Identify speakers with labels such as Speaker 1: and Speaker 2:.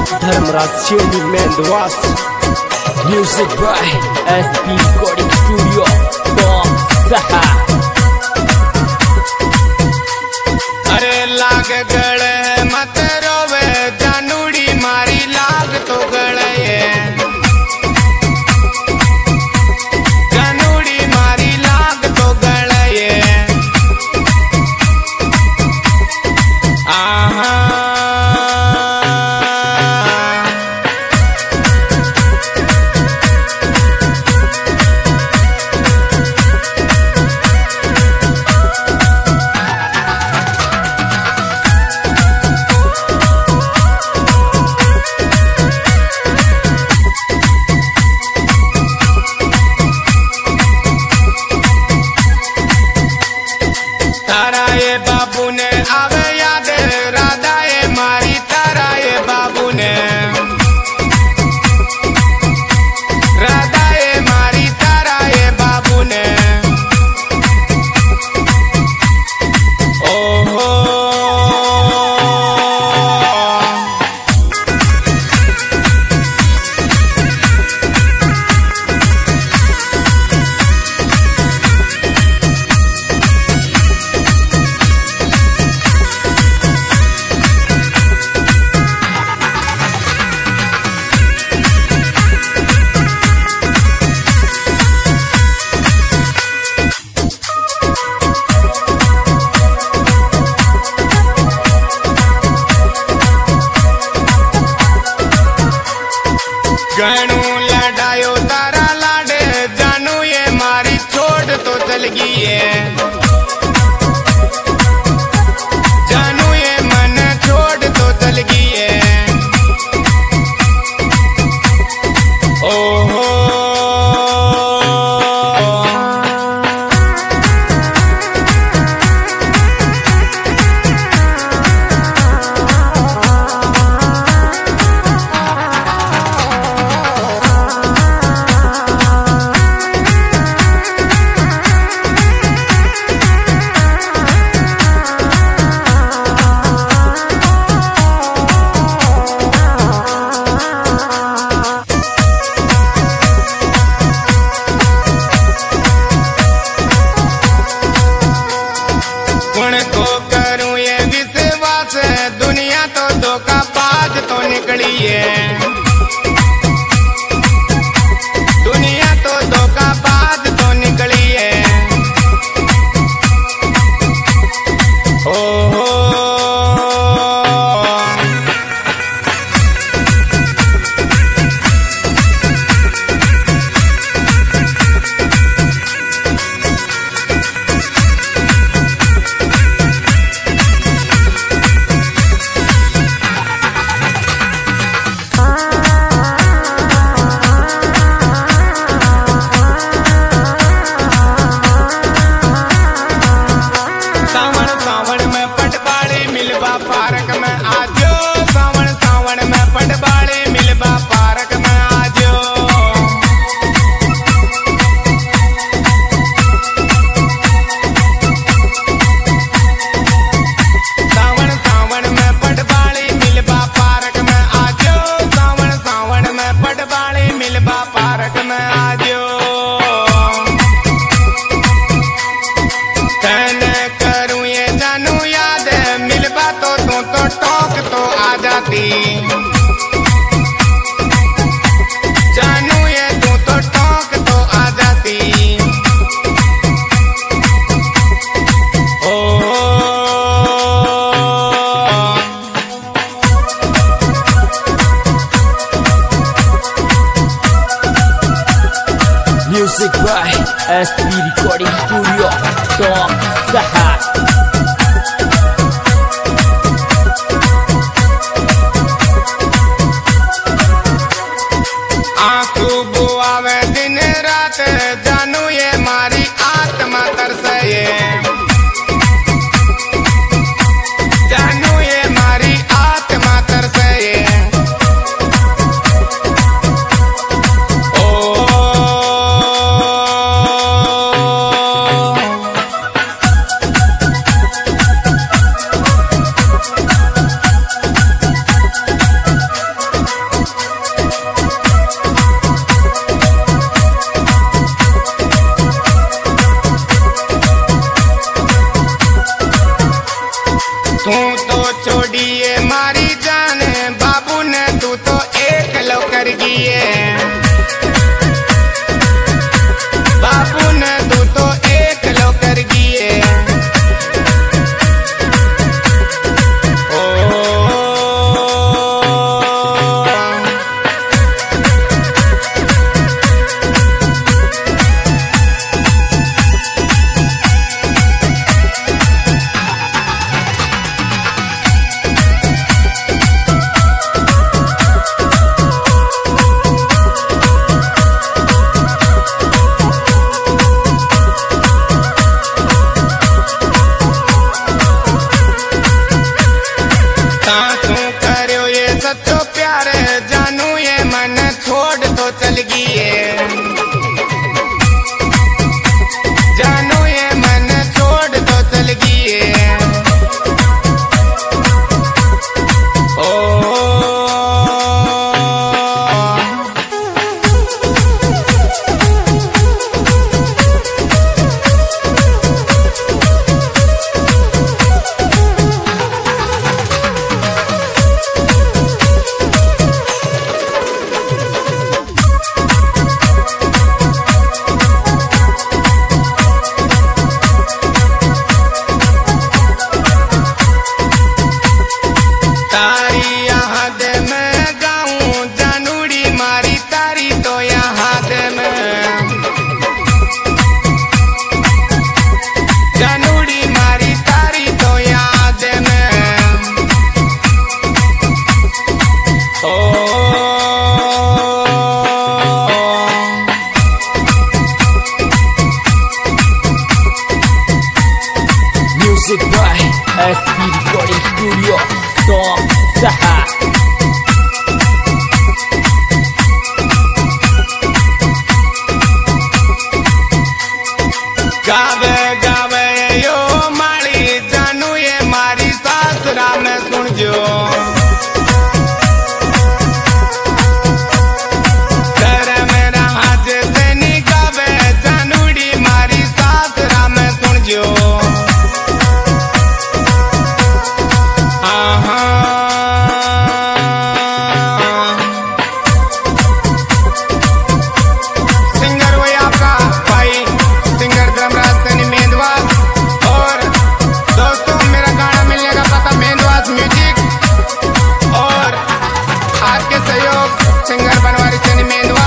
Speaker 1: धर्मराज शेनी मेंदवास। Music by SP recording studio सहा।
Speaker 2: अरे लाग गले मत रोवे जानूड़ी मारी लाग तो गले जानूड़ी मारी लाग तो गले आहा तारा ये बाबू ने आवे याद राधा ये मारी तारा ये बाबू ने राधा ये मारी तारा ये बाबू ने ओहो गणू लड़ायो तारा लाडे जानू ये मारी छोड़ तो चल गई है जानू ये मन छोड़ तो चल गई है ओहो को करूं ये विश्वास दुनिया तो धोखा बाज तो निकली है दुनिया तो धोखा बाज तो निकली है ओहो सावन में पटवाड़ी मिलबा पार्क में आजो सावन में पटवाड़ी मिलबा पार्क में आजो सावन में पटवाड़ी मिलबा पार्क में आजो सावन में पटवाड़ी मिलबा पार्क में आजो तो टोक तो आ जाती जानू ये तू तो टोक तो आ जाती ओ
Speaker 1: music by SP recording studio सहा।
Speaker 2: आंसू बुआवे दिन रात जानू ये मारी आत्मा तरसे जानू ये मारी आत्मा तरसे ओ छोड़िए मारी जान, बाबू ने तू तो एक लो कर गिए, बाबू ने तू तो एक लो कर गिए। सच्चो प्यार जानू ये मन छोड़ तो चल गिए, जानू ये मन छोड़ तो चल गिए।
Speaker 1: Music by SP Recording Studio Top Saha।
Speaker 2: गावे गावे यो माली जानू ये मारी सासरा में सुन जो, घर मेरा हाथ से निकावे जानूड़ी मारी सासरा में सुन जो। सिंगर वही आपका भाई सिंगर धर्मराज सैनी मेंदवास, और दोस्तों मेरा गाना मिलने का पता मेंदवास म्यूजिक, और आज के सहयोग सिंगर बनवारी सैनी मेंदवास।